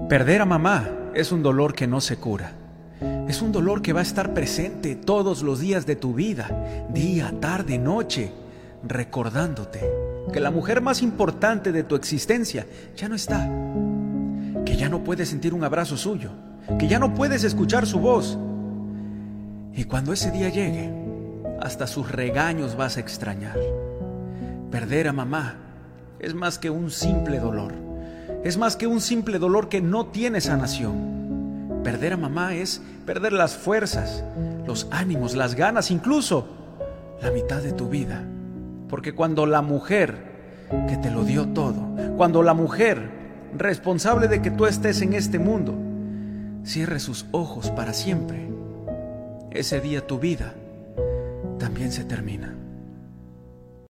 Perder a mamá es un dolor que no se cura. Es un dolor que va a estar presente todos los días de tu vida, día, tarde, noche, recordándote que la mujer más importante de tu existencia ya no está, que ya no puedes sentir un abrazo suyo, que ya no puedes escuchar su voz. Y cuando ese día llegue, hasta sus regaños vas a extrañar. Perder a mamá es más que un simple dolor. Es más que un simple dolor que no tiene sanación. Perder a mamá es perder las fuerzas, los ánimos, las ganas, incluso la mitad de tu vida. Porque cuando la mujer que te lo dio todo, cuando la mujer responsable de que tú estés en este mundo, cierre sus ojos para siempre, ese día tu vida también se termina.